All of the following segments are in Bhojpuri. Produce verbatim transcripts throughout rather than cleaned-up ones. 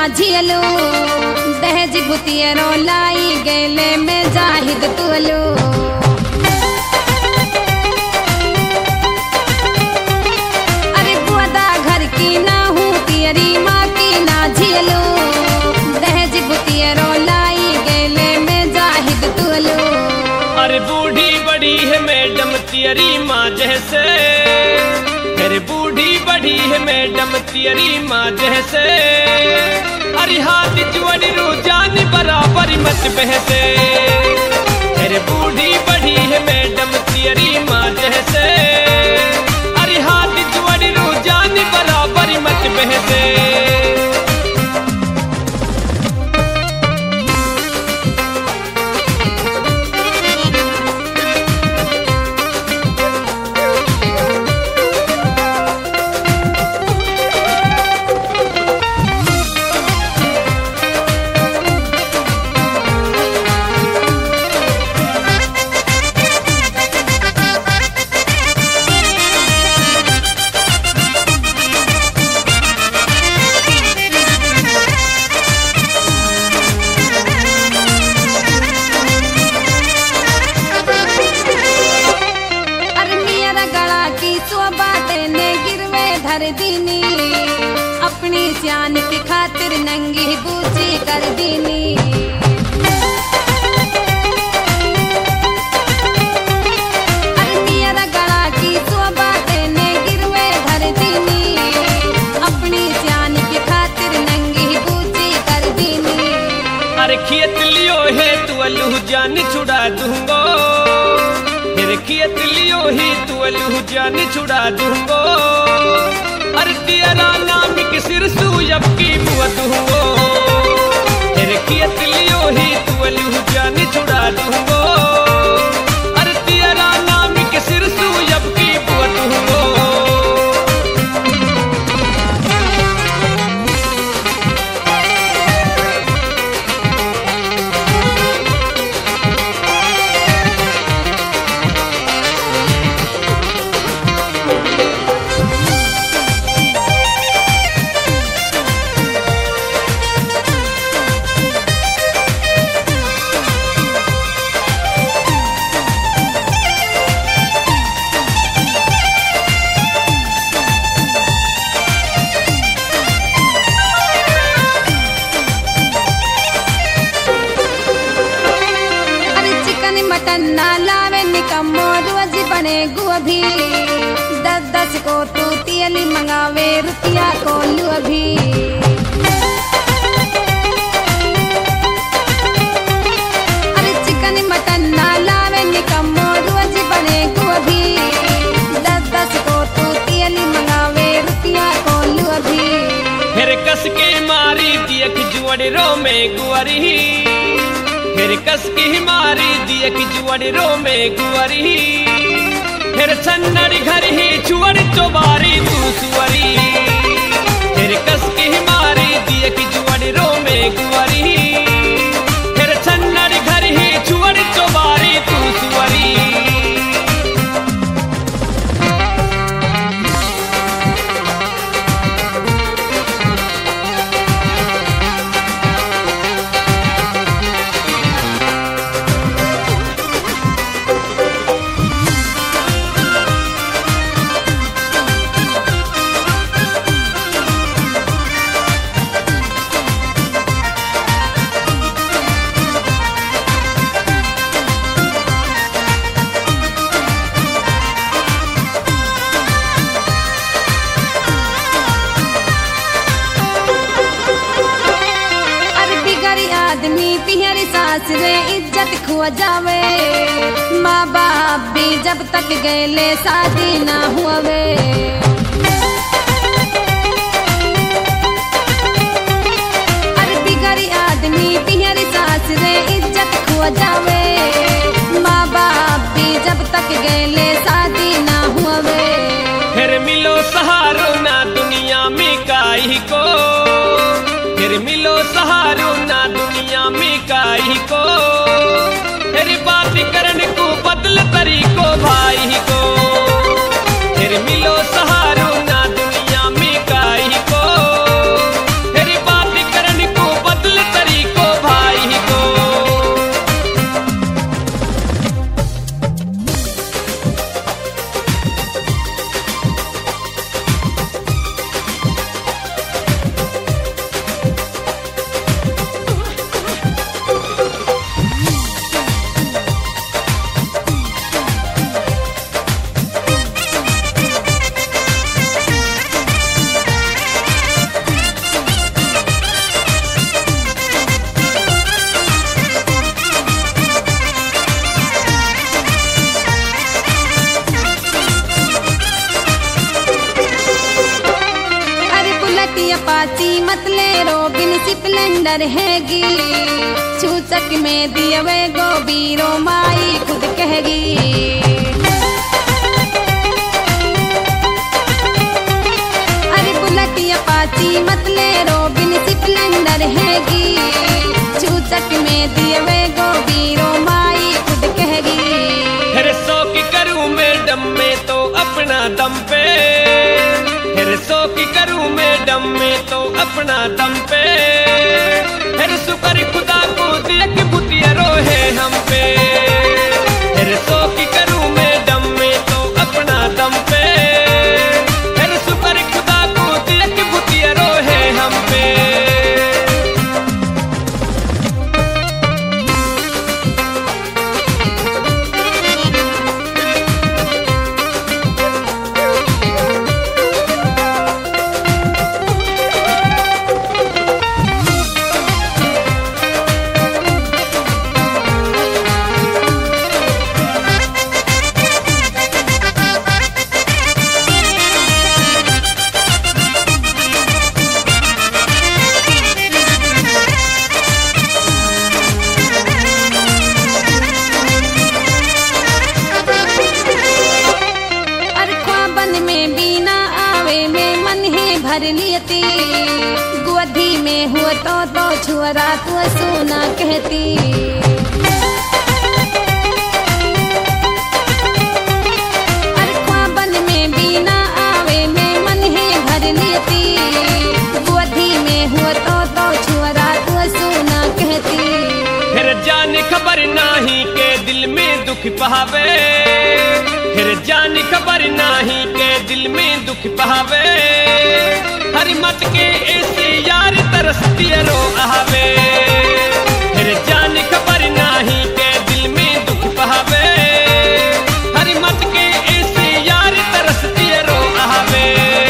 झियलो दहेज भुतियरो लाई गेले में जाहिद तुलो अरे बुआदा घर की ना हूँ तियरी माँ की ना झियलो दहेज भुतियरो लाई गेले में जाहिद तुलो अरे बूढ़ी बड़ी है मैडम तियरी माँ जैसे अरे बूढ़ी बड़ी है मैडम तियरी माँ जैसे अरे हाथ जुआरी रुझान बराबर मत बहसे अरे बूढ़ी बड़ी है मैडम तियरी माँ जैसे अरे हाथ जुआरी रुझान बराबर मत बहसे दीनी अपनी जान की खातिर नंगी बूची कर दीनी मेरा गला की शोभा तेने गिरवे धर दीनी अपनी जान की खातिर नंगी बूची कर दीनी अरे खेत लियो है तू अलू जान छुड़ा दूंगो फिर खेत लियो ही तू अलू जान छुड़ा दूंगो अरे तेरा नाम के सिर सूयब की बुअत हुओ तेरे खेत लियो ही तू अलू जान छुड़ा दूंगो अरे तेरा नाम के सिर सूयब की बुअत हुओ मटन ना लावे निकम्मो रोज बने गोभी दस दस को तू तियली मंगावे रुपया को लुभी अरे चिकन मटन ना लावे निकम्मो रोज बने गोभी दस दस को तू तियली मंगावे रुपया को लुभी फिर कस के मारी दियक जुअड़ रो में गुअरी फिर कस की मारी दिए कि जुअड़ी रो में गुअरी फिर सन्नड़ी घर ही चुअड़ चोबारी तू सुअरी फिर कस की मारी दिए कि जुअड़ी रो में गुअरी फिर सन्नड़ी घर ही चुअड़ चोबारी तू सुअरी रे इज्जत खो जावे माँ बाप भी जब तक गए शादी ना हुए अरे बिगड़ी आदमी बिहरी सास रे इज्जत खो जावे माँ बाप भी जब तक गए शादी ना हुए फिर मिलो सहारो ना दुनिया में काई को फिर मिलो सहारो ना दुनिया में काई को तेरी बात करने को बदल तरीको भाई को फिर मिलो सहारो ना दुनिया में काई को तेरी बात करने अपाची मतले रोबिन स्प्लेंडर हैगी सूचक में दियवे गोबीरो माई खुद कहेगी अरे बुलेट अपाची मतले रोबिन स्प्लेंडर हैगी सूचक में दियवे गोबीरो माई खुद कहेगी फिर सो की करूं मैडम में तो अपना दम पे फिर सो की करूं मैडम में तो अपना दम पे फिर शुक्र खुदा को देख बुतिया रोहे हम पे फिर सो की करूं मैडम में तो अपना दम पे फिर शुक्र खुदा को देख बुतिया रोहे हम पे भर लियती गोदी में हुआ तो तो छुअरा तू सोना कहती अरे ख्वाबन में बीना आवे में मन है भर लियती गोदी में हुआ तो तो छुअरा तू सोना कहती फिर जान खबर नाही के दिल में दुख पावे फिर जान खबर नाही के दिल में दुख पावे हरी मत के ऐसे यार तरसती रो आवे फिर जान खबर नाही के दिल में दुख पावे हरी मत के ऐसे यार तरसती रो आवे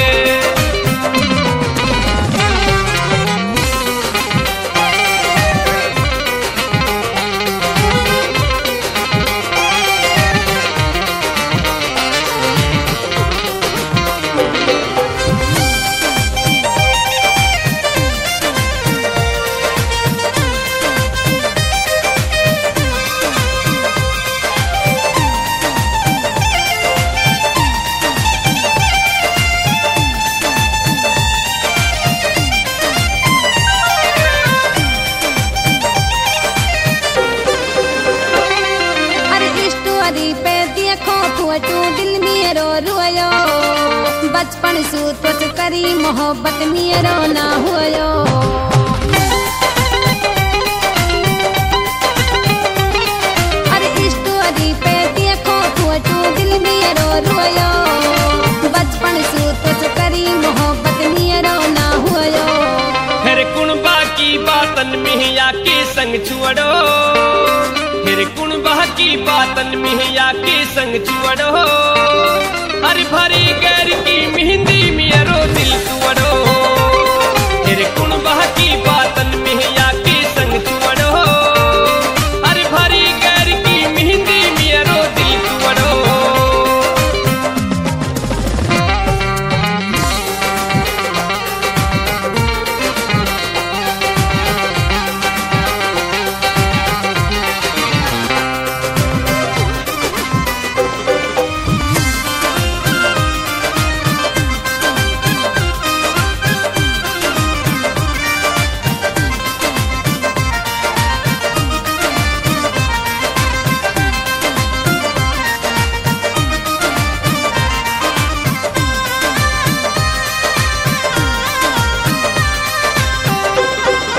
तू दिल मेरो रोयो बचपन सू तुझ करी मोहब्बत मेरो ना होयो अरे स्टोरी पे देखो तू दिल मेरो रोयो बचपन सू तुझ करी मोहब्बत मेरो ना होयो फिर कुण बाकी बातन मिहिया के संग छुड़ो फिर कुण बाकी बातन मिहिया के संग छुड़ो हर भरी गैर